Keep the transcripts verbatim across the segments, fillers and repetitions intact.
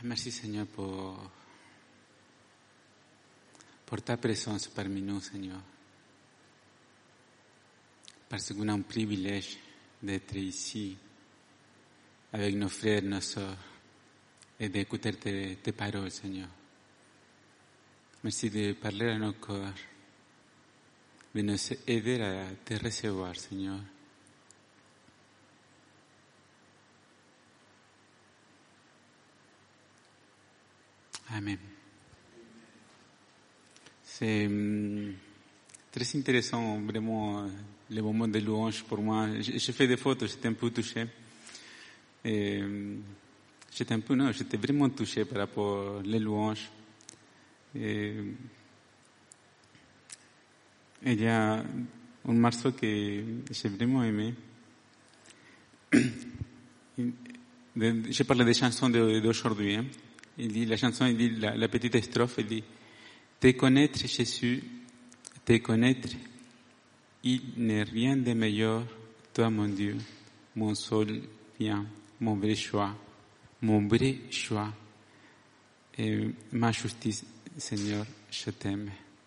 Merci Seigneur pour, pour ta présence parmi nous, Seigneur. Parce qu'on a un privilège d'être ici avec nos frères, nos sœurs et d'écouter tes, tes paroles, Seigneur. Merci de parler à nos cœurs, de nous aider à te recevoir, Seigneur. Amen. C'est hum, très intéressant, vraiment, le moment de louange pour moi. J'ai fait des photos, j'étais un peu touché. Et, hum, j'étais un peu, non, j'étais vraiment touché par rapport aux louanges. Et, il y a un morceau que j'ai vraiment aimé. Je parle des chansons d'aujourd'hui. Hein. Il dit, la chanson, il dit, la, la petite strophe, il dit, te connaître Jésus, te connaître, il n'est rien de meilleur, toi mon Dieu, mon seul bien, mon vrai choix, mon vrai choix, et ma justice, Seigneur, je t'aime.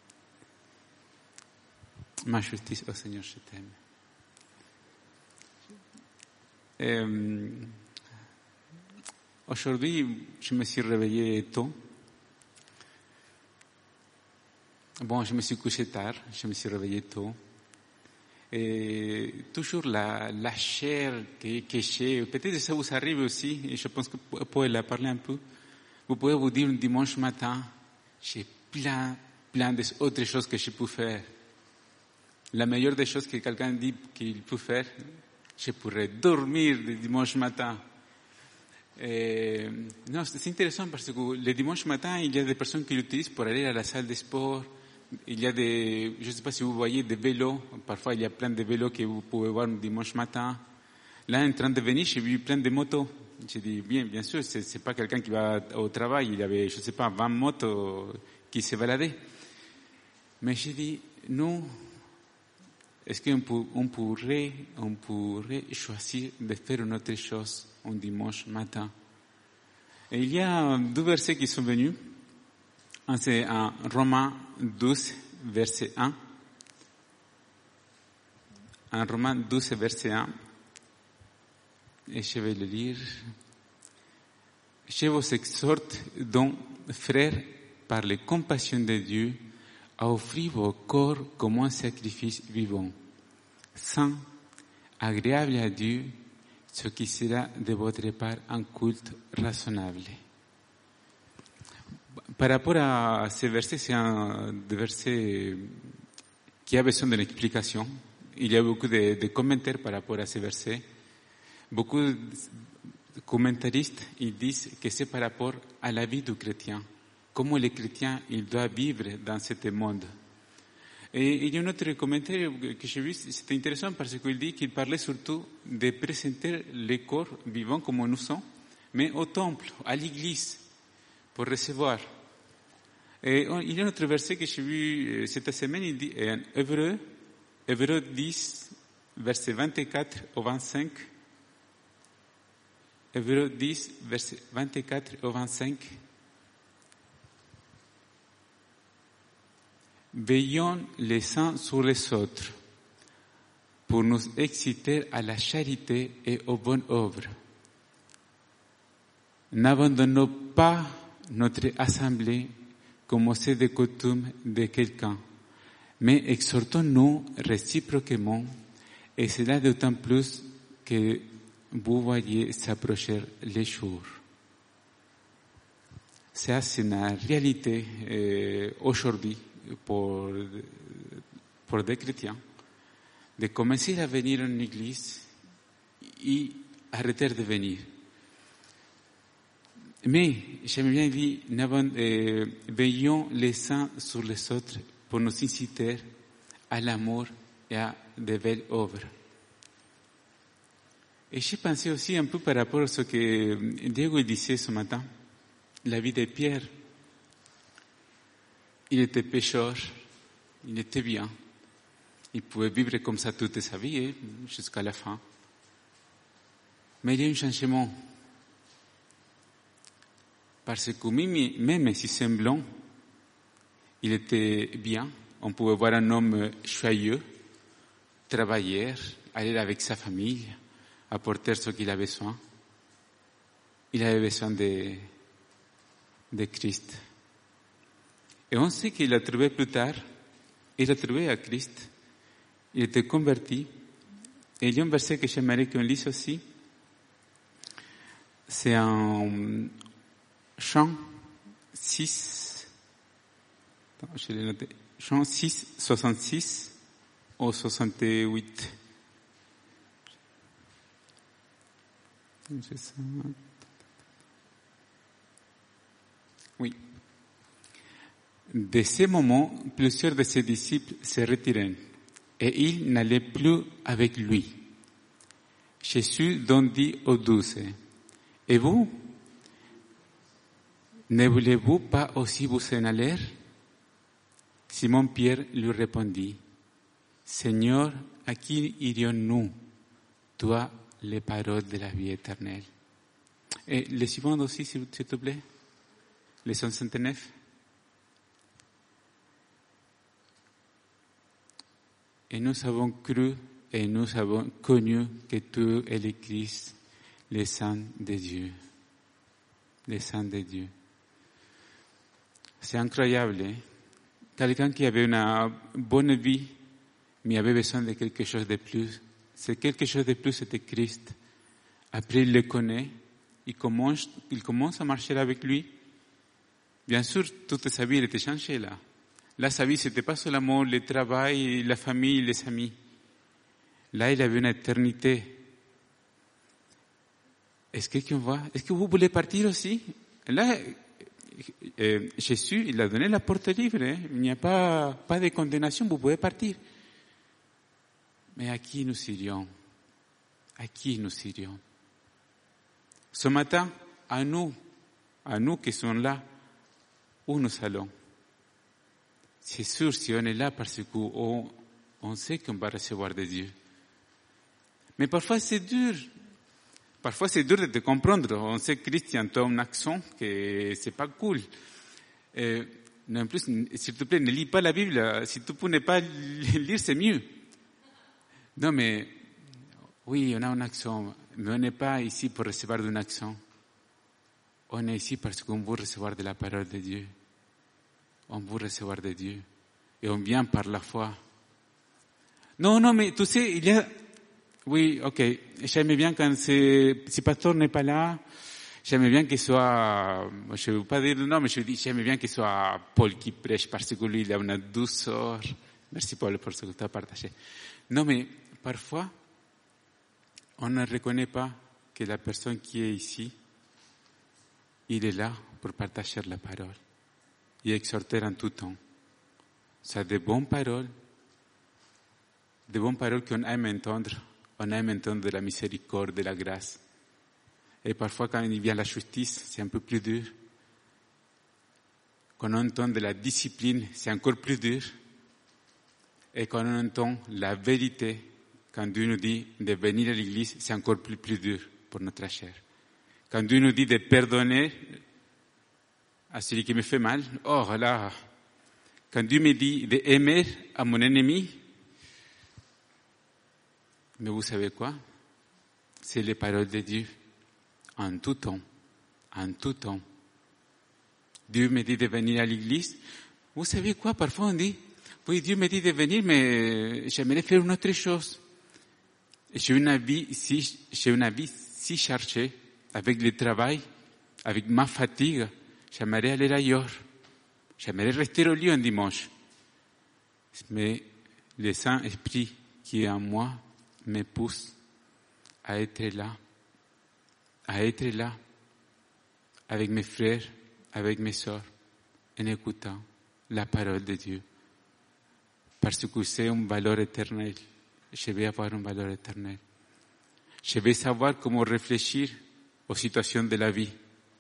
Ma justice, oh Seigneur, je t'aime. Euh, aujourd'hui, je me suis réveillé tôt. Bon, je me suis couché tard, je me suis réveillé tôt. Et toujours la, la chair que, que j'ai, peut-être que ça vous arrive aussi, et je pense que vous pouvez en parler un peu. Vous pouvez vous dire un dimanche matin, j'ai plein, plein d'autres choses que je peux faire. La meilleure des choses que quelqu'un dit qu'il peut faire, je pourrais dormir le dimanche matin. Et, non, c'est intéressant parce que le dimanche matin, il y a des personnes qui l'utilisent pour aller à la salle de sport. Il y a des, je ne sais pas si vous voyez, des vélos. Parfois, il y a plein de vélos que vous pouvez voir le dimanche matin. Là, en train de venir, j'ai vu plein de motos. J'ai dit, bien, bien sûr, c'est, c'est pas quelqu'un qui va au travail. Il y avait, je ne sais pas, vingt motos qui se baladaient. Mais j'ai dit, nous, est-ce qu'on pour, on pourrait, on pourrait choisir de faire une autre chose un dimanche matin? Et il y a deux versets qui sont venus. Un, c'est en Romains douze, verset un. En Romains douze, verset un. Et je vais le lire. Je vous exhorte donc, frères, par les compassions de Dieu, à offrir vos corps comme un sacrifice vivant, saint, agréable à Dieu, ce qui sera de votre part un culte raisonnable. Par rapport à ces versets, c'est un verset qui a besoin d'une explication. Il y a beaucoup de, de commentaires par rapport à ces versets. Beaucoup de commentaristes ils disent que c'est par rapport à la vie du chrétien. Comment le chrétien il doit vivre dans ce monde. Et il y a un autre commentaire que j'ai vu, c'était intéressant parce qu'il dit qu'il parlait surtout de présenter les corps vivants comme nous sommes, mais au temple, à l'église, pour recevoir. Et il y a un autre verset que j'ai vu cette semaine, il dit, en Hébreu, Hébreu dix, verset vingt-quatre au vingt-cinq, Hébreu dix, verset vingt-quatre au vingt-cinq, veillons les uns sur les autres pour nous exciter à la charité et aux bonnes œuvres. N'abandonnons pas notre assemblée comme c'est de coutume de quelqu'un, mais exhortons-nous réciproquement, et cela d'autant plus que vous voyez s'approcher les jours. Ça, c'est une réalité euh, aujourd'hui pour, pour des chrétiens, de commencer à venir en église et arrêter de venir. Mais, j'aime bien dire, euh, veillons les uns sur les autres pour nous inciter à l'amour et à de belles œuvres. Et j'ai pensé aussi un peu par rapport à ce que Diego disait ce matin, la vie de Pierre. Il était pécheur, il était bien. Il pouvait vivre comme ça toute sa vie, jusqu'à la fin. Mais il y a un changement. Parce que même, même si semblant, il était bien. On pouvait voir un homme joyeux, travailleur, aller avec sa famille, apporter ce qu'il avait besoin. Il avait besoin de, de Christ. Et on sait qu'il a trouvé plus tard, il a trouvé à Christ, il était converti. Et il y a un verset que j'aimerais qu'on lise aussi. C'est un Chant six, attends, je l'ai noté, Chant six, soixante-six au soixante-huit. Oui. De ces moments, plusieurs de ses disciples se retirèrent et ils n'allaient plus avec lui. Jésus donc dit aux douze, « Et vous, ne voulez-vous pas aussi vous en aller ?» Simon-Pierre lui répondit, « Seigneur, à qui irions-nous? Tu as les paroles de la vie éternelle. » Et le suivant aussi, s'il te plaît. Le cent soixante-neuf. Et nous avons cru et nous avons connu que tu es le Christ, le Saint de Dieu. Le Saint de Dieu. C'est incroyable, hein? Quelqu'un qui avait une bonne vie, mais avait besoin de quelque chose de plus. C'est quelque chose de plus, c'était Christ. Après, il le connaît, il commence, il commence à marcher avec lui. Bien sûr, toute sa vie, elle était changée là. Là, sa vie, c'était pas seulement le travail, la famille, les amis. Là, il avait une éternité. Est-ce que quelqu'un voit? Est-ce que vous voulez partir aussi? Là, euh, Jésus, il a donné la porte libre. Hein? Il n'y a pas, pas de condamnation, vous pouvez partir. Mais à qui nous irions? À qui nous irions? Ce matin, à nous, à nous qui sommes là, où nous allons? C'est sûr, si on est là parce qu'on on sait qu'on va recevoir de Dieu. Mais parfois c'est dur. Parfois c'est dur de te comprendre. On sait que Christian a un accent que c'est pas cool. Et, en plus, s'il te plaît, ne lis pas la Bible. Si tu ne peux pas lire, c'est mieux. Non, mais oui, on a un accent, mais on n'est pas ici pour recevoir d'un accent. On est ici parce qu'on veut recevoir de la parole de Dieu. On veut recevoir de Dieu. Et on vient par la foi. Non, non, mais tu sais, il y a... Oui, ok. J'aime bien quand c'est... si pasteur n'est pas là, j'aime bien qu'il soit... Je ne veux pas dire le nom, mais je dis, j'aime bien qu'il soit Paul qui prêche parce que lui, il a une douceur. Merci Paul pour ce que tu as partagé. Non, mais parfois, on ne reconnaît pas que la personne qui est ici, il est là pour partager la parole et exhorter en tout temps. C'est de bonnes paroles, de bonnes paroles qu'on aime entendre. On aime entendre de la miséricorde, de la grâce. Et parfois, quand il vient la justice, c'est un peu plus dur. Quand on entend de la discipline, c'est encore plus dur. Et quand on entend la vérité, quand Dieu nous dit de venir à l'église, c'est encore plus, plus dur pour notre chair. Quand Dieu nous dit de pardonner à celui qui me fait mal, oh là, quand Dieu me dit d'aimer à mon ennemi, mais vous savez quoi? C'est les paroles de Dieu, en tout temps, en tout temps. Dieu me dit de venir à l'église. Vous savez quoi? Parfois on dit, oui, Dieu me dit de venir, mais j'aimerais faire une autre chose. J'ai une vie si, j'ai une vie si chargée, avec le travail, avec ma fatigue. J'aimerais aller ailleurs. J'aimerais rester au lit un dimanche. Mais le Saint-Esprit qui est en moi me pousse à être là, à être là, avec mes frères, avec mes sœurs, en écoutant la parole de Dieu. Parce que c'est une valeur éternelle. Je vais avoir une valeur éternelle. Je vais savoir comment réfléchir aux situations de la vie.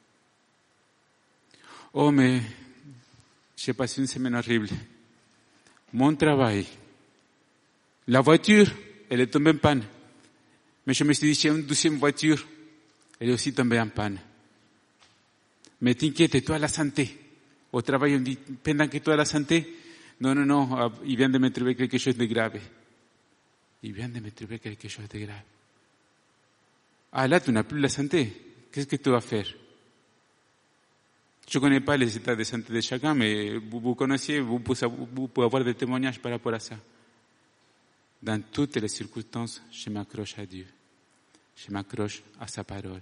Oh, mais j'ai passé une semaine horrible. Mon travail, la voiture, elle est tombée en panne. Mais je me suis dit, j'ai une deuxième voiture, elle est aussi tombée en panne. Mais t'inquiète, toi la santé. Au travail, on dit, pendant que toi la santé, non, non, non, il vient de me trouver quelque chose de grave. Il vient de me trouver quelque chose de grave. Ah, là, tu n'as plus la santé. Qu'est-ce que tu vas faire? Je ne connais pas les états de santé de chacun, mais vous, vous connaissez, vous pouvez, vous pouvez avoir des témoignages par rapport à ça. Dans toutes les circonstances, je m'accroche à Dieu. Je m'accroche à sa parole.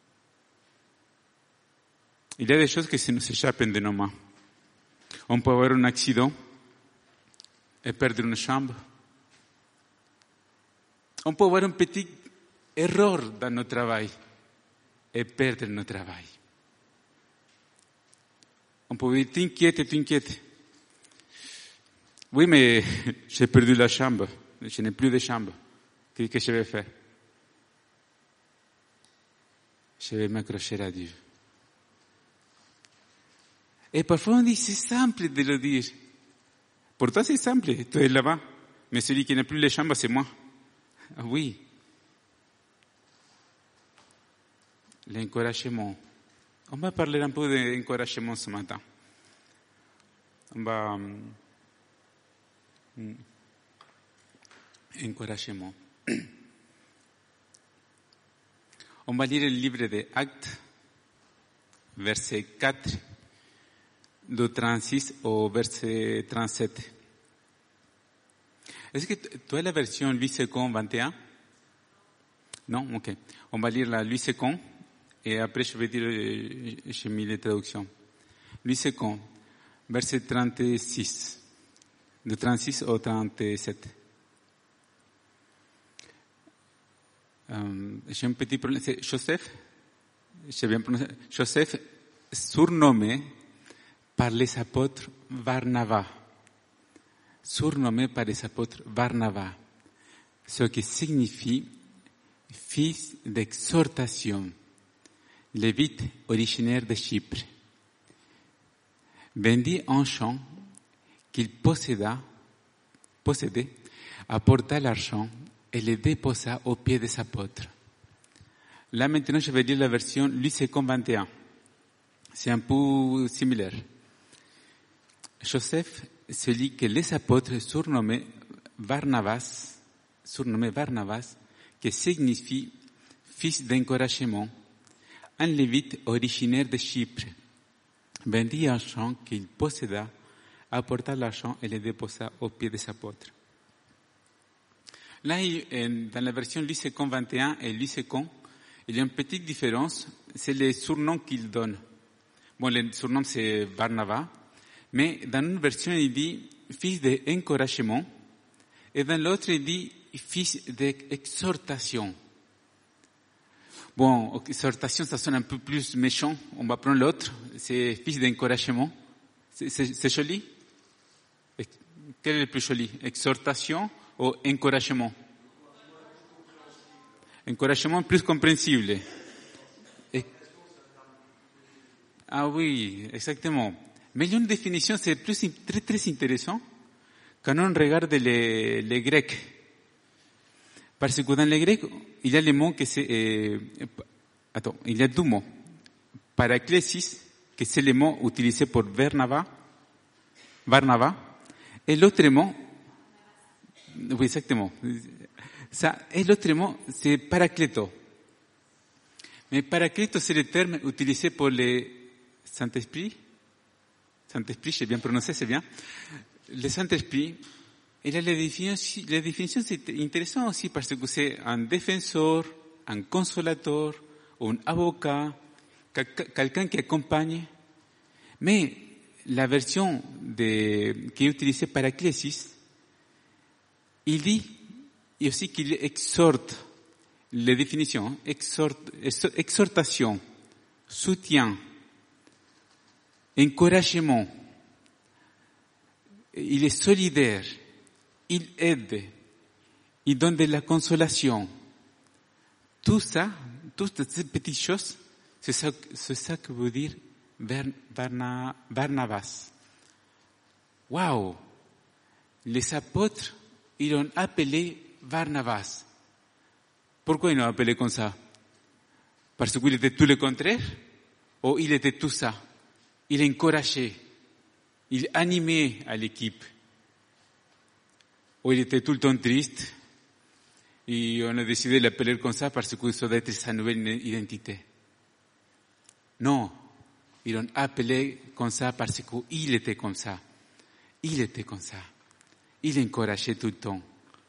Il y a des choses qui nous échappent de nos mains. On peut avoir un accident et perdre une chambre. On peut avoir une petite erreur dans notre travail et perdre notre travail. On peut dire, t'inquiète, t'inquiète. Oui, mais j'ai perdu la chambre. Je n'ai plus de chambre. Qu'est-ce que je vais faire? Je vais m'accrocher à Dieu. Et parfois on dit, c'est simple de le dire. Pour toi, c'est simple. Tu es là-bas. Mais celui qui n'a plus les chambres, c'est moi. Ah oui. L'encouragement. On va parler un peu d'encouragement ce matin. On va... Um, encouragement. On va lire le livre des Actes, verset quatre, de trente-six au verset trente-sept. Est-ce que tu as la version Louis deux vingt et un? Non? Ok. On va lire la Louis deux et après je vais dire, j'ai mis les traductions. Louis deux, verset trente-six, de trente-six au trente-sept. Euh, j'ai un petit problème. C'est Joseph, j'ai bien prononcé. Joseph, surnommé par les apôtres Barnabas. Surnommé par les apôtres Barnabas. Ce qui signifie fils d'exhortation. Lévite originaire de Chypre. Vendit un champ qu'il posséda, possédait, apporta l'argent et le déposa aux pieds des apôtres. Là maintenant je vais lire la version Louis deux vingt et un. C'est un peu similaire. Joseph, celui que les apôtres surnommaient Barnabas, surnommé Barnabas, qui signifie fils d'encouragement, un lévite originaire de Chypre, vendit un champ qu'il posséda, apporta l'argent et le déposa aux pieds des apôtres. Là, dans la version Louis deux vingt et un et Louis deux, il y a une petite différence, c'est les surnoms qu'il donne. Bon, le surnom c'est Barnabas, mais dans une version il dit fils d'encouragement et dans l'autre il dit fils d'exhortation. Bon, exhortation ça sonne un peu plus méchant, on va prendre l'autre, c'est fils d'encouragement. C'est, c'est, c'est joli? Quel est le plus joli? Exhortation ou encouragement? Encouragement plus compréhensible. Et... Ah oui, exactement. Mais il y a une définition, c'est plus, très, très intéressant quand on regarde les, les Grecs. Parce que dans les Grecs, il y a les mots que c'est, euh, attends, il y a deux mots. Paraklesis, que c'est le mot utilisé pour Barnabas, Barnabas, et l'autre mot, oui, exactement. Ça, et l'autre mot, c'est paracléto. Mais paracléto, c'est le terme utilisé pour le Saint-Esprit. Saint-Esprit, j'ai bien prononcé, c'est bien. Le Saint-Esprit, il a la définition, la définition c'est intéressant aussi parce que c'est un défenseur, un consolateur, un avocat, quelqu'un qui accompagne. Mais la version de, qui est utilisée par Ecclésis, il dit aussi qu'il exhorte, les définitions, exhorte, exhortation, soutien, encouragement. Il est solidaire, il aide, il donne de la consolation. Tout ça, toutes ces petites choses, c'est ça, c'est ça que veut dire Barna, Barnabas. Waouh! Les apôtres, ils l'ont appelé Barnabas. Pourquoi ils l'ont appelé comme ça? Parce qu'il était tout le contraire? Oh, il était tout ça. Il encourageait. Il animait à l'équipe. Oh, il était tout le temps triste. Et on a décidé de l'appeler comme ça parce que ça doit être sa nouvelle identité. Non, ils l'ont appelé comme ça parce qu'il était comme ça. Il était comme ça. Il encourageait tout le temps.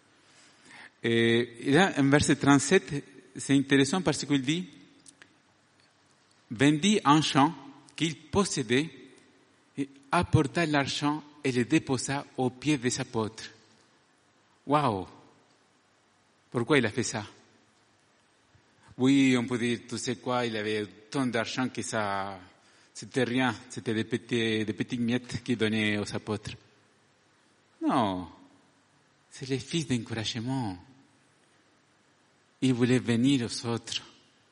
Et là, en verset trente-sept, c'est intéressant parce qu'il dit, vendit un champ qu'il possédait, et apporta l'argent et le déposa aux pieds des apôtres. Waouh! Pourquoi il a fait ça? Oui, on peut dire, tu sais quoi, il avait tant d'argent que ça, c'était rien, c'était des petits, des petites miettes qu'il donnait aux apôtres. Non, c'est le fils d'encouragement. Il voulait venir aux autres.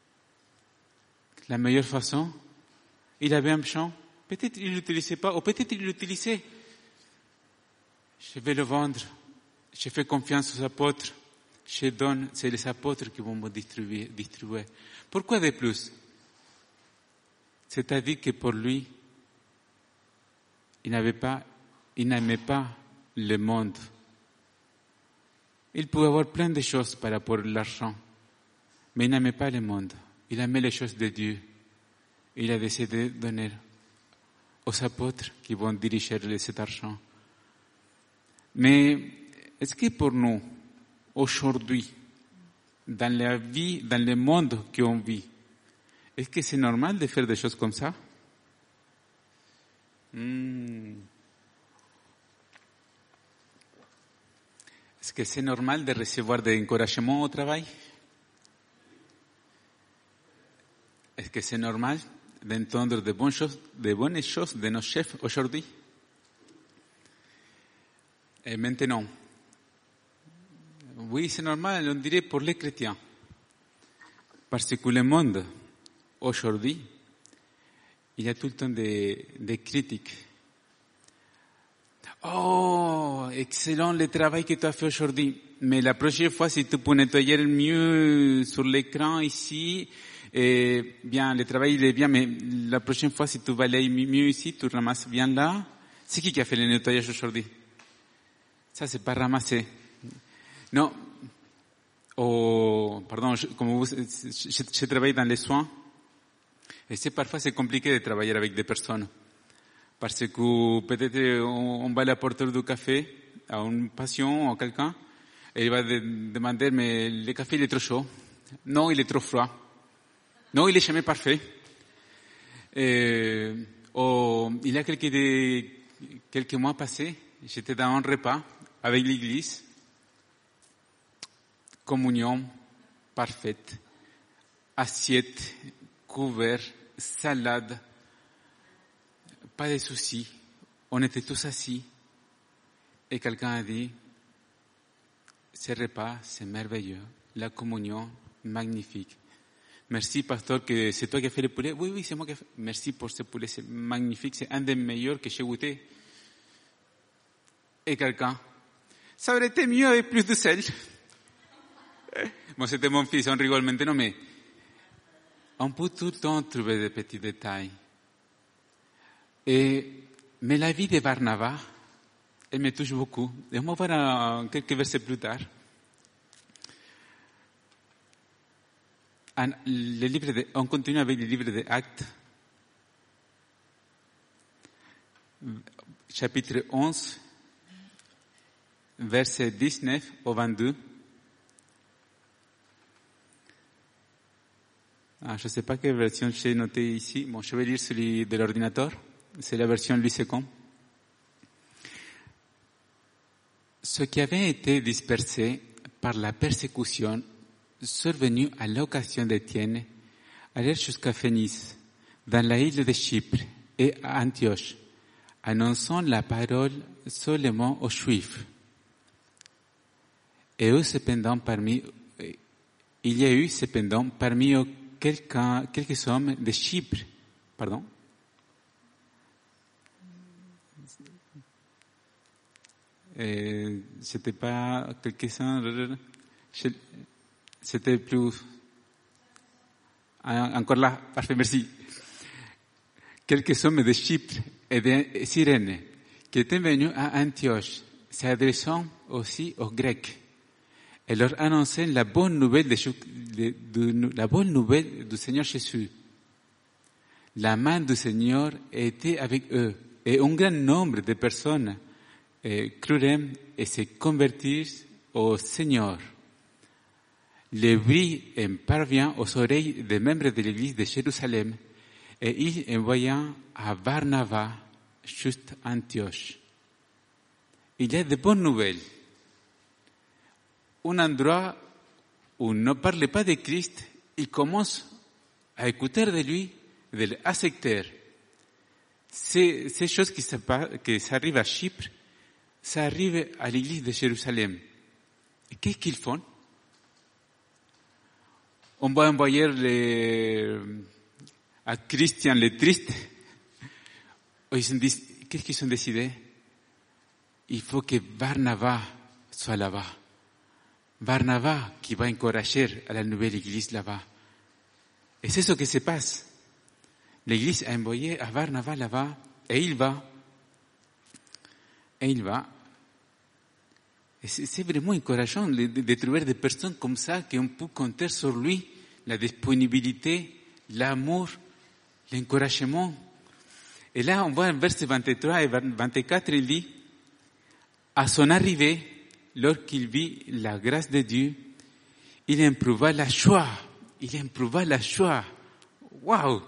La meilleure façon, il avait un champ, peut-être il ne l'utilisait pas, ou peut-être il l'utilisait. Je vais le vendre, je fais confiance aux apôtres, je donne, c'est les apôtres qui vont me distribuer. distribuer. Pourquoi de plus? C'est-à-dire que pour lui, il n'avait pas, il n'aimait pas le monde. Il pouvait avoir plein de choses par rapport à l'argent, mais il n'aimait pas le monde. Il aimait les choses de Dieu. Il a décidé de donner aux apôtres qui vont diriger cet argent. Mais est-ce que pour nous, aujourd'hui, dans la vie, dans le monde qu'on vit, est-ce que c'est normal de faire des choses comme ça? Hmm. Est-ce que c'est normal de recevoir des encouragements au travail? Est-ce que c'est normal d'entendre de bonnes choses, de bonnes choses de nos chefs aujourd'hui? Et maintenant, oui, c'est normal, on dirait pour les chrétiens. Parce que le monde, aujourd'hui, il y a tout le temps des, des critiques. Oh, excellent le travail que tu as fait aujourd'hui. Mais la prochaine fois, si tu peux nettoyer mieux sur l'écran ici, eh bien, le travail il est bien, mais la prochaine fois, si tu balayes mieux ici, tu ramasses bien là. C'est qui qui a fait le nettoyage aujourd'hui? Ça, c'est pas ramasser. Non. Oh, pardon, je, comme vous, je, je, je travaille dans les soins. Et c'est parfois, c'est compliqué de travailler avec des personnes. Parce que peut-être on, on va aller apporter du café à un patient ou à quelqu'un, et il va de, demander, mais le café il est trop chaud. Non, il est trop froid. Non, il est jamais parfait. Et, oh, il y a quelques, de, quelques mois passés, j'étais dans un repas avec l'église. Communion parfaite. Assiette, couvert, salade. Pas de soucis. On était tous assis. Et quelqu'un a dit, ce repas, c'est merveilleux. La communion, magnifique. Merci, pasteur, que c'est toi qui as fait le poulet. Oui, oui, c'est moi qui ai fait. Merci pour ce poulet, c'est magnifique. C'est un des meilleurs que j'ai goûté. Et quelqu'un, ça aurait été mieux avec plus de sel. Bon, c'était mon fils, on rigole maintenant, mais on peut tout le temps trouver des petits détails. Et, mais la vie de Barnabas, elle me touche beaucoup. Et on va voir uh, quelques versets plus tard. Un, le livre de, on continue avec le livre des Actes, chapitre onze, versets dix-neuf au vingt-deux. Ah, je ne sais pas quelle version j'ai notée ici. Bon, je vais lire celui de l'ordinateur. C'est la version Louis deux. Ceux qui avaient été dispersés par la persécution survenue à l'occasion d'Étienne allèrent jusqu'à Phénice, dans la île de Chypre et à Antioche, annonçant la parole seulement aux Juifs. Et eux, cependant, parmi, il y a eu cependant parmi eux quelqu'un, quelques hommes de Chypre, pardon, et c'était pas quelques-uns, c'était plus, encore là, parfait, merci. quelques hommes de Chypre et de Cyrène qui étaient venus à Antioche, s'adressant aussi aux Grecs, et leur annonçaient la bonne nouvelle, de, de, de, la bonne nouvelle du Seigneur Jésus. La main du Seigneur était avec eux, et un grand nombre de personnes eh, crurent et se convertirent au Seigneur. Le bruit parvient aux oreilles des membres de l'église de Jérusalem, et ils envoyant à Barnabas juste Antioche. Il y a de bonnes nouvelles. Un endroit où on ne parle pas de Christ, il commence à écouter de lui, de l'accepter. Ces, ces choses qui, qui s'arrivent à Chypre, ça arrive à l'église de Jérusalem. Et qu'est-ce qu'ils font? On va envoyer les, à Christian les tristes. Ils ont dit, qu'est-ce qu'ils ont décidé? Il faut que Barnabas soit là-bas. Barnabas qui va encourager à la nouvelle église là-bas. Et c'est ce qui se passe. L'église a envoyé à Barnabas là-bas, et il va. Et il va. Et c'est, c'est vraiment encourageant de, de, de trouver des personnes comme ça, qu'on peut compter sur lui, la disponibilité, l'amour, l'encouragement. Et là, on voit en verset vingt-trois et vingt-quatre, il dit, à son arrivée, lorsqu'il vit la grâce de Dieu, il éprouva la joie. Il éprouva la joie. Waouh!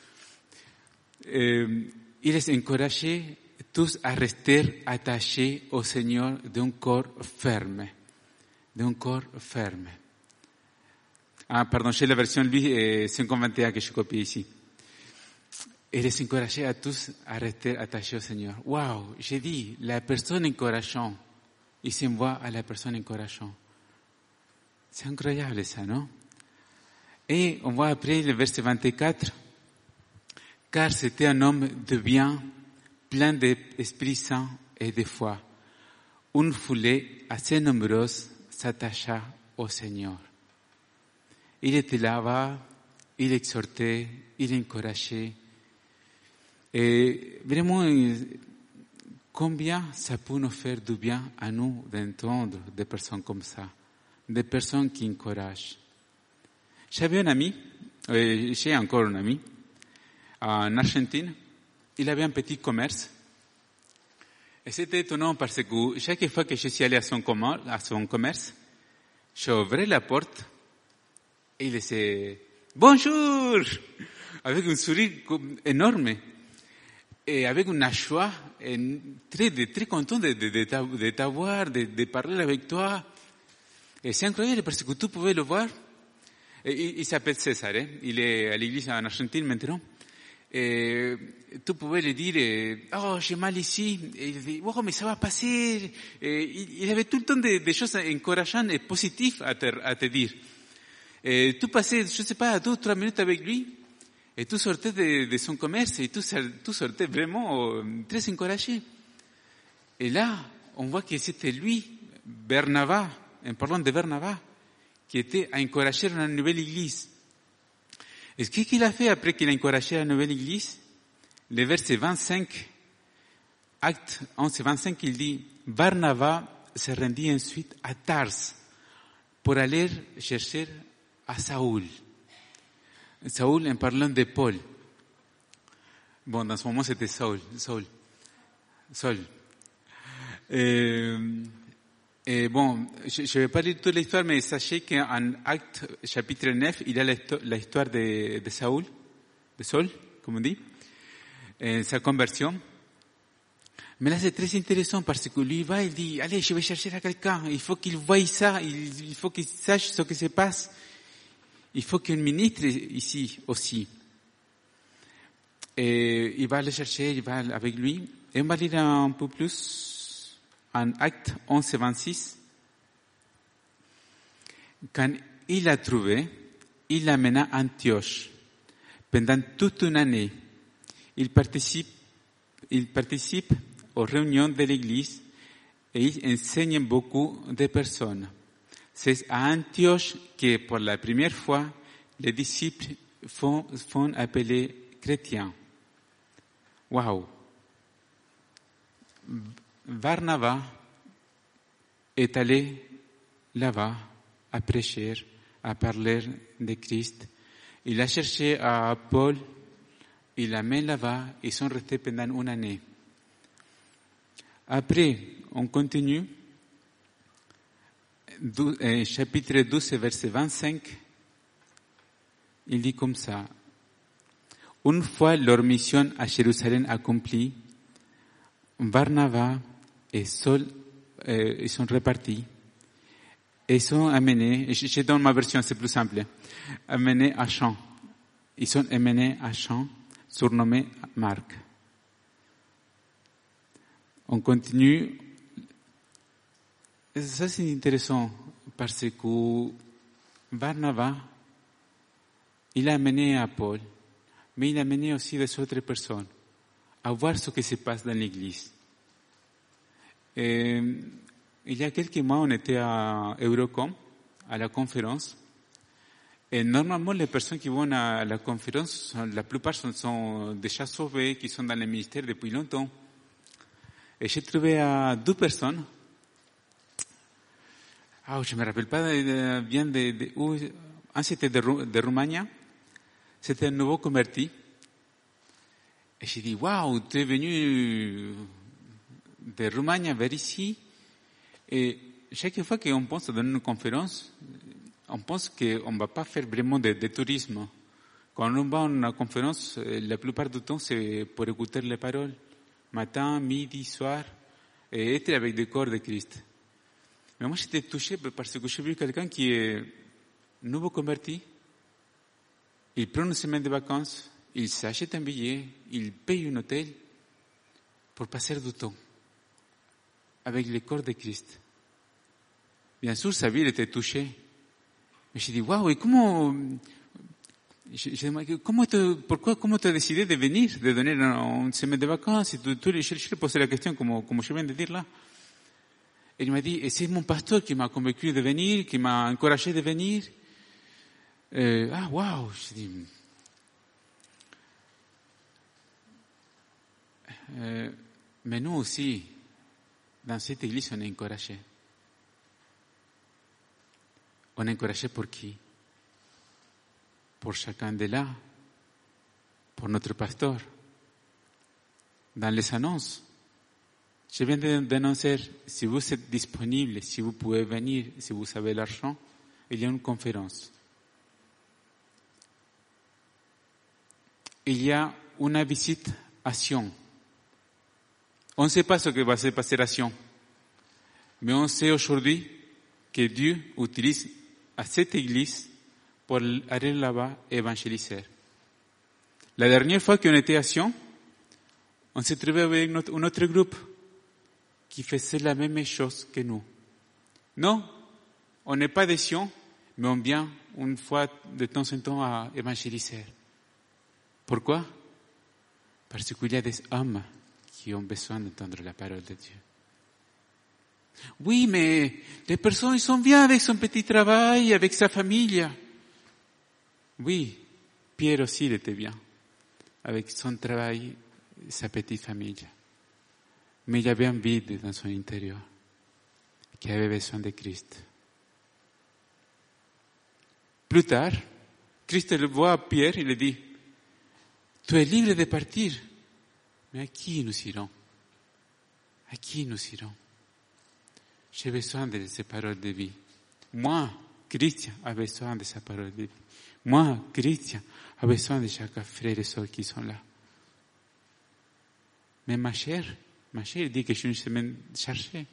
Euh, il les encourageait tous à rester attachés au Seigneur d'un corps ferme. D'un corps ferme. Ah, pardon, c'est la version lui, cinquante vingt et un que je copie ici. Et les encourageait à tous à rester attachés au Seigneur. Waouh! J'ai dit, la personne encourageante, il s'envoie à la personne encourageante. C'est incroyable ça, non? Et on voit après le verset vingt-quatre, car c'était un homme de bien, plein d'Esprit Saint et de foi. Une foulée assez nombreuse s'attacha au Seigneur. Il était là-bas, il exhortait, il encourageait. Et vraiment, combien ça peut nous faire du bien à nous d'entendre des personnes comme ça, des personnes qui encouragent. J'avais un ami, euh, j'ai encore un ami, en Argentine. Il avait un petit commerce. Et c'était étonnant parce que chaque fois que je suis allé à son, commerce, à son commerce, j'ouvrais la porte et il disait « Bonjour !» avec un sourire énorme et avec une joie et très, très content de, de, de, de t'avoir, de, de parler avec toi. Et c'est incroyable parce que tu pouvais le voir. Et il, il s'appelle César, hein? Il est à l'église en Argentine maintenant. Et tu pouvais lui dire, oh, j'ai mal ici. Et il dit, oh, mais ça va passer. Et il, il avait tout le temps des, des choses encourageantes et positives à te, à te dire. Et tu passais, je sais pas, deux, trois minutes avec lui. Et tu sortais de, de son commerce et tu, tu sortais vraiment très encouragé. Et là, on voit que c'était lui, Barnabas, en parlant de Barnabas, qui était à encourager une nouvelle église. Et qu'est-ce qu'il a fait après qu'il a encouragé la nouvelle église? Le verset vingt-cinq, acte onze vingt-cinq, il dit, Barnabas se rendit ensuite à Tars pour aller chercher à Saoul. Saoul en parlant de Paul. Bon, dans ce moment c'était Saul, Saul, Saul. Euh, Et bon, je ne vais pas lire toute l'histoire, mais sachez qu'en Acte chapitre neuf, il y a l'histoire de, de Saoul, de Saul, comme on dit, et sa conversion. Mais là, c'est très intéressant parce que lui va, il dit, allez, je vais chercher à quelqu'un, il faut qu'il voie ça, il, il faut qu'il sache ce qui se passe, il faut qu'un ministre ici aussi. Et il va le chercher, il va avec lui, et on va lire un peu plus. En Acte onze vingt-six, quand il l'a trouvé, il l'amena à Antioche. Pendant toute une année, il participe, il participe aux réunions de l'Église et il enseigne beaucoup de personnes. C'est à Antioche que, pour la première fois, les disciples font, font appeler chrétiens. Waouh! Barnabas est allé là-bas à prêcher, à parler de Christ. Il a cherché à Paul, il l'a mis là-bas, ils sont restés pendant une année. Après, on continue, chapitre douze, verset vingt-cinq, il dit comme ça. Une fois leur mission à Jérusalem accomplie, Barnabas et Saul, euh, ils sont repartis. Et ils sont amenés, je, je donne ma version, c'est plus simple, amenés à Champ. Ils sont amenés à Champ, surnommé Marc. On continue. Ça, c'est intéressant parce que Barnabas, il a amené à Paul, mais il a amené aussi des autres personnes à voir ce qui se passe dans l'église. Et, il y a quelques mois, on était à Eurocom, à la conférence. Et normalement, les personnes qui vont à la conférence, la plupart sont, sont déjà sauvées, qui sont dans le ministère depuis longtemps. Et j'ai trouvé à deux personnes. Ah, je me rappelle pas bien de, de où. Un, c'était de, de Roumanie. C'était un nouveau converti. Et j'ai dit, waouh, tu es venu de Roumanie vers ici. Et chaque fois qu'on pense dans une conférence, on pense qu'on ne va pas faire vraiment de, de tourisme. Quand on va à une conférence, la plupart du temps, c'est pour écouter les paroles. Matin, midi, soir, et être avec le corps de Christ. Mais moi, j'étais touché parce que j'ai vu quelqu'un qui est nouveau converti. Il prend une semaine de vacances, il s'achète un billet, il paye un hôtel pour passer du temps avec le corps de Christ. Bien sûr, sa vie elle était touchée. Mais j'ai dit, waouh, et comment, j'ai demandé, comment te, pourquoi, comment tu as décidé de venir, de donner une semaine de vacances? Et tout, tout, je, je lui ai posé la question, comme, comme je viens de dire là. Et il m'a dit, et c'est mon pasteur qui m'a convaincu de venir, qui m'a encouragé de venir. Euh, ah, waouh, j'ai dit, euh, mais nous aussi, dans cette église, on est encouragés. On est encouragé pour qui? Pour chacun de là, pour notre pasteur. Dans les annonces, je viens d'annoncer, si vous êtes disponible, si vous pouvez venir, si vous avez l'argent, il y a une conférence. Il y a une visite à Sion. On ne sait pas ce que va se passer à Sion, mais on sait aujourd'hui que Dieu utilise à cette église pour aller là-bas évangéliser. La dernière fois qu'on était à Sion, on s'est trouvé avec notre, un autre groupe qui faisait la même chose que nous. Non, on n'est pas de Sion, mais on vient une fois de temps en temps à évangéliser. Pourquoi? Parce qu'il y a des hommes qui ont besoin d'entendre la parole de Dieu. Oui, mais les personnes, ils sont bien avec son petit travail, avec sa famille. Oui, Pierre aussi, il était bien, avec son travail, sa petite famille. Mais il y avait un vide dans son intérieur, qui avait besoin de Christ. Plus tard, Christ le voit à Pierre, il lui dit, tu es libre de partir. Mais à qui nous irons? À qui nous irons? J'ai besoin de ces paroles de vie. Moi, Christian, a besoin de ces paroles de vie. Moi, Christian, a besoin de chaque frère et sœur qui sont là. Mais ma chère, ma chère dit que je suis une semaine chargée.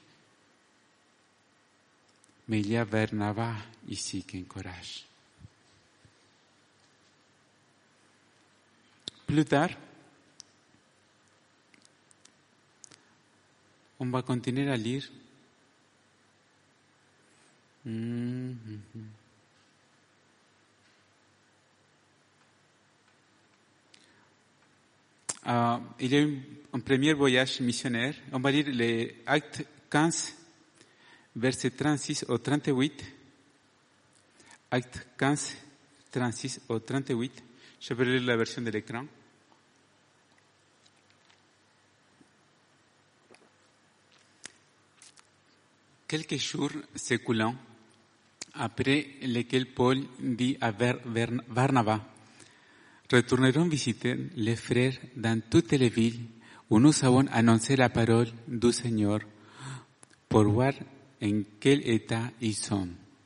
Mais il y a Barnabas ici qui encourage. Plus tard, on va continuer à lire. Mm-hmm. Euh, il y a eu un premier voyage missionnaire. On va lire les actes quinze, versets trente-six au trente-huit. Actes quinze, trente-six au trente-huit. Je vais lire la version de l'écran. quelques jours s'écoulant, après lesquels Paul dit à Barnabas, retournerons visiter les frères dans toutes les villes où nous avons annoncé la parole du Seigneur pour voir en quel état ils sont.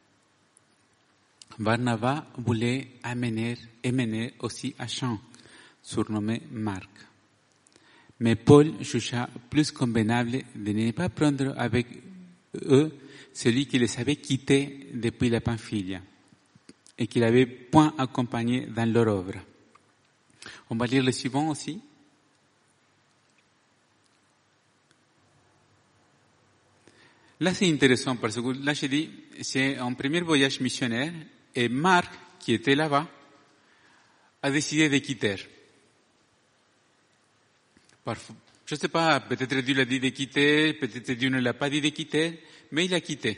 Barnabas voulait amener, amener aussi à Jean, surnommé Marc. Mais Paul jugea plus convenable de ne pas prendre avec eux celui qui les avait quittés depuis la Pamphylie et qui l'avait point accompagné dans leur œuvre. On va lire le suivant aussi. Là, c'est intéressant parce que là, je dis, c'est un premier voyage missionnaire et Marc, qui était là-bas, a décidé de quitter. Parfois, je ne sais pas, peut-être Dieu l'a dit de quitter, peut-être Dieu ne l'a pas dit de quitter, mais il a quitté.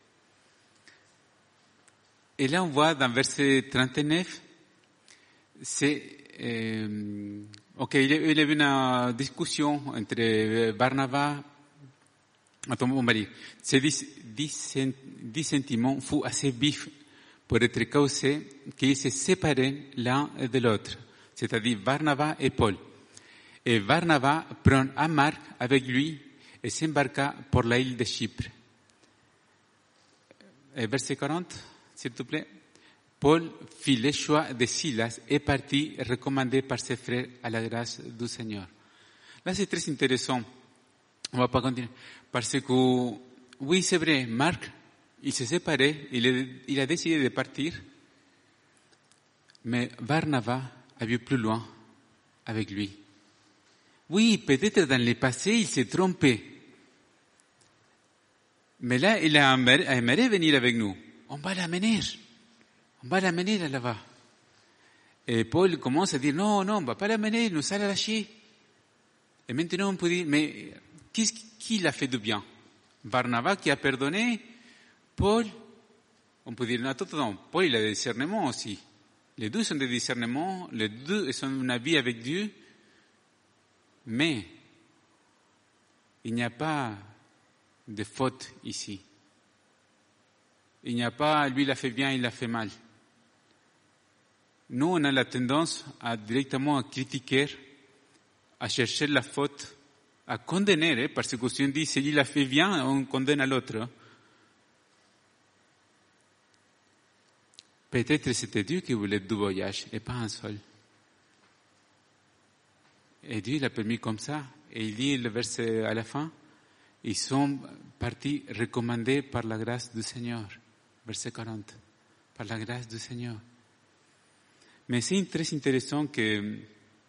Et là, on voit dans verset trente-neuf, c'est, euh, ok, il y avait une discussion entre Barnabas. Attends, on va dire. Ce dissentiment fut assez vif pour être causé qu'ils se séparaient l'un de l'autre, c'est-à-dire Barnabas et Paul. Et Barnabas prend un Marc avec lui et s'embarqua pour l'île de Chypre. Et verset quarante, s'il te plaît. Paul fit le choix de Silas et partit recommandé par ses frères à la grâce du Seigneur. Là, c'est très intéressant. On va pas continuer. Parce que, oui, c'est vrai, Marc, il s'est séparé, il, est, il a décidé de partir, mais Barnabas a vu plus loin avec lui. Oui, peut-être dans le passé, il s'est trompé. Mais là, il a aimé venir avec nous. On va l'amener. On va l'amener là-bas. Et Paul commence à dire, non, non, on ne va pas l'amener, il nous a lâché. Et maintenant, on peut dire, mais qu'est-ce qui l'a fait du bien? Barnabas qui a pardonné, Paul, on peut dire, non, attends, attends, Paul il a des discernements aussi. Les deux sont des discernements, les deux sont une vie avec Dieu, mais il n'y a pas de faute ici. Il n'y a pas, lui il a fait bien, il a fait mal. Nous, on a la tendance à directement à critiquer, à chercher la faute, à condamner, hein, parce que si on dit, si il a fait bien, on condamne à l'autre. Peut-être c'était Dieu qui voulait deux voyages et pas un seul. Et Dieu l'a permis comme ça. Et il dit le verset à la fin, ils sont partis recommandés par la grâce du Seigneur. Verset quarante. Par la grâce du Seigneur. Mais c'est très intéressant que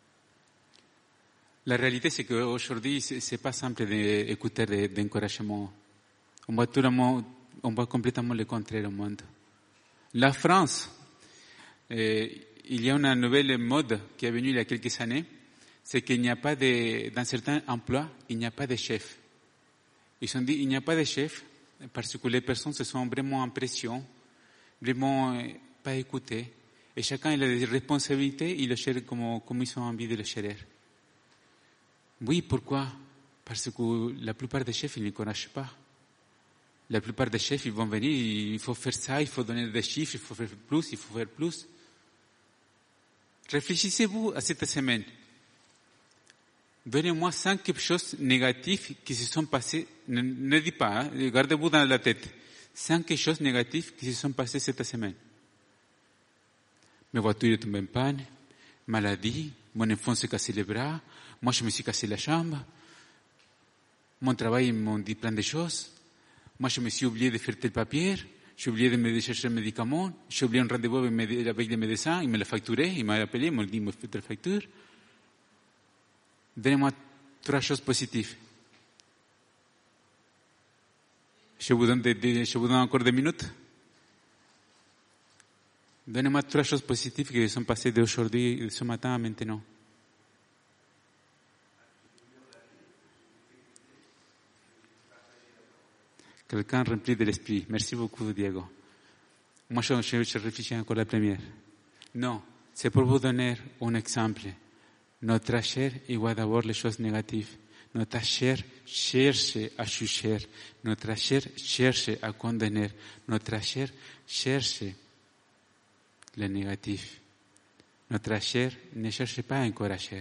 la réalité, c'est qu'aujourd'hui, c'est, c'est pas simple d'écouter des, des encouragements. On voit tout le monde, on voit complètement le contraire au monde. La France, euh, il y a une nouvelle mode qui est venue il y a quelques années, c'est qu'il n'y a pas de, dans certains emplois, il n'y a pas de chef. Ils ont dit, il n'y a pas de chef, parce que les personnes se sont vraiment en pression, vraiment euh, pas écoutées, et chacun il a des responsabilités, il le gère comme, comme ils ont envie de le gérer. Oui, pourquoi? Parce que la plupart des chefs, ils ne connaissent pas. La plupart des chefs, ils vont venir, il faut faire ça, il faut donner des chiffres, il faut faire plus, il faut faire plus. Réfléchissez-vous à cette semaine. Donnez-moi cinq choses négatives qui se sont passées. Ne, ne dis pas, hein, gardez-vous dans la tête. Cinq choses négatives qui se sont passées cette semaine. Mes voitures est tombée en panne, maladie, mon enfant s'est cassé les bras, moi je me suis cassé la jambe, mon travail m'a dit plein de choses, moi je me suis oublié de faire tel papier, j'ai oublié de me chercher un médicament, j'ai oublié un rendez-vous avec, avec le médecin, il me l'a facturé, il m'a appelé, il m'a dit, il m'a fait la facture. Donnez-moi trois choses positives. Je vous donne, des, des, je vous donne encore des minutes. Donnez-moi trois choses positives qui sont passées d'aujourd'hui, de ce matin à maintenant. Quelqu'un rempli de l'esprit. Merci beaucoup, Diego. Moi, je, je, je réfléchis encore à la première. Non, c'est pour vous donner un exemple. Notre chair, il voit d'abord les choses négatives. Notre chair cherche à juger. Notre chair cherche à condamner. Notre chair cherche le négatif. Notre chair ne cherche pas à encourager.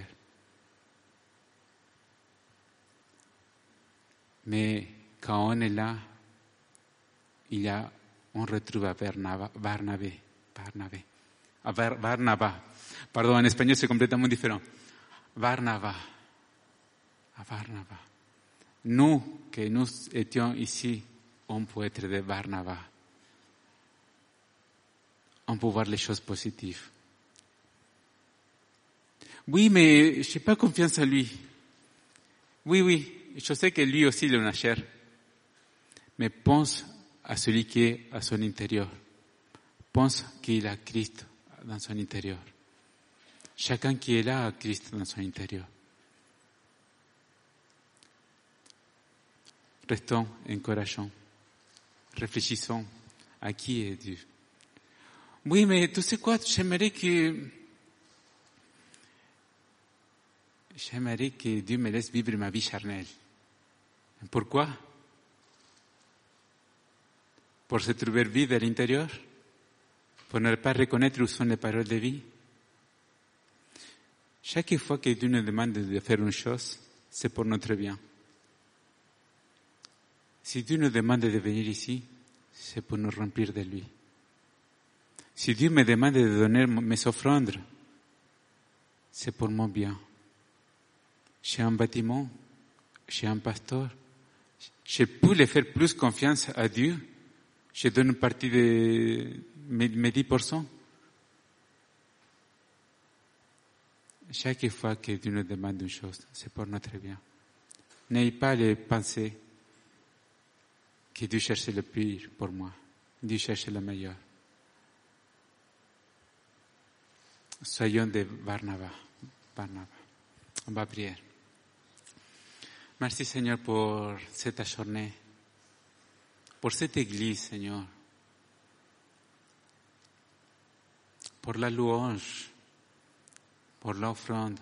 Mais quand on est là, il y a, on retrouve à Barnaba, Barnabé, Barnabé, à Bar, Barnaba. Pardon, en espagnol c'est complètement différent. Barnaba, à Barnaba. Nous, que nous étions ici, on peut être de Barnaba. On peut voir les choses positives. Oui, mais je n'ai pas confiance en lui. Oui, oui, je sais que lui aussi il a une chair. Mais pense à celui qui est à son intérieur. Pense qu'il a Christ dans son intérieur. Chacun qui est là a Christ dans son intérieur. Restons encourageants. Réfléchissons à qui est Dieu. Oui, mais tu sais quoi, j'aimerais que, j'aimerais que Dieu me laisse vivre ma vie charnelle. Pourquoi? Pour se trouver vide à l'intérieur? Pour ne pas reconnaître où sont les paroles de vie? Chaque fois que Dieu nous demande de faire une chose, c'est pour notre bien. Si Dieu nous demande de venir ici, c'est pour nous remplir de lui. Si Dieu me demande de donner mes offrandes, c'est pour mon bien. J'ai un bâtiment, j'ai un pasteur, je peux le faire plus confiance à Dieu. Je donne une partie de mes dix pour cent. Chaque fois que Dieu nous demande une chose, c'est pour notre bien. N'ayez pas de penser que Dieu cherche le pire pour moi. Dieu cherche le meilleur. Soyons de Barnaba. Barnaba. On va prier. Merci Seigneur pour cette journée, pour cette église Seigneur, pour la louange, pour l'offrande,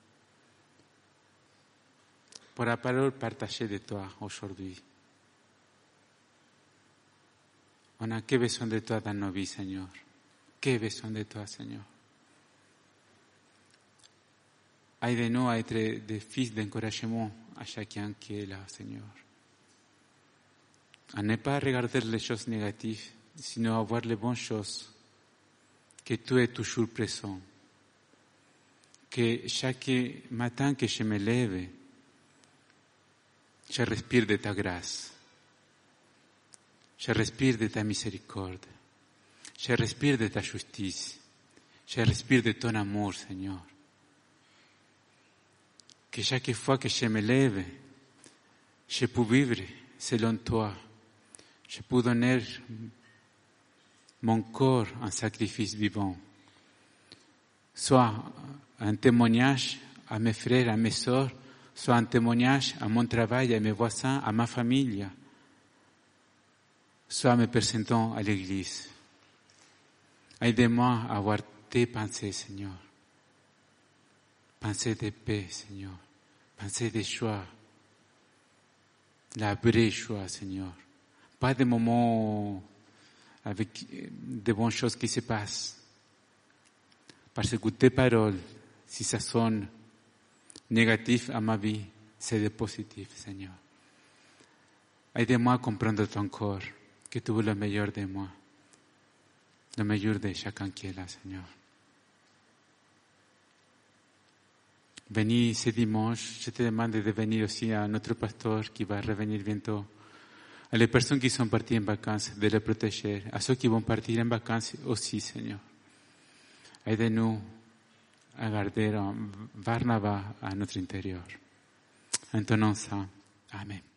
pour la parole partagée de toi aujourd'hui. On a que besoin de toi dans nos vies, Seigneur. Que besoin de toi, Seigneur. Aide-nous à être des fils d'encouragement à chacun qui est là, Seigneur. À ne pas regarder les choses négatives, sinon à voir les bonnes choses. Que tu es toujours présent. Que chaque matin que je me lève, je respire de ta grâce. Je respire de ta miséricorde. Je respire de ta justice. Je respire de ton amour, Seigneur. Que chaque fois que je me lève, je peux vivre selon toi. Je peux donner mon corps en sacrifice vivant. Soit un témoignage à mes frères, à mes sœurs, soit un témoignage à mon travail, à mes voisins, à ma famille. Soit me présentant à l'église. Aide-moi à avoir tes pensées, Seigneur. Pensées de paix, Seigneur. Pensées de joie. La vraie joie, Seigneur. Pas de moments avec de bonnes choses qui se passent. Parce que tes paroles, si ça sonne négatif à ma vie, c'est de positif, Seigneur. Aide-moi à comprendre ton corps. Que tu veux le meilleur de moi, le meilleur de chacun qui est là, Seigneur. Bénis ce dimanche, je te demande de venir aussi à notre pasteur qui va revenir bientôt, à les personnes qui sont parties en vacances, de les protéger, à ceux qui vont partir en vacances aussi, Seigneur. Aide-nous à garder un Barnaba à notre intérieur. En ton nom saint. Amen.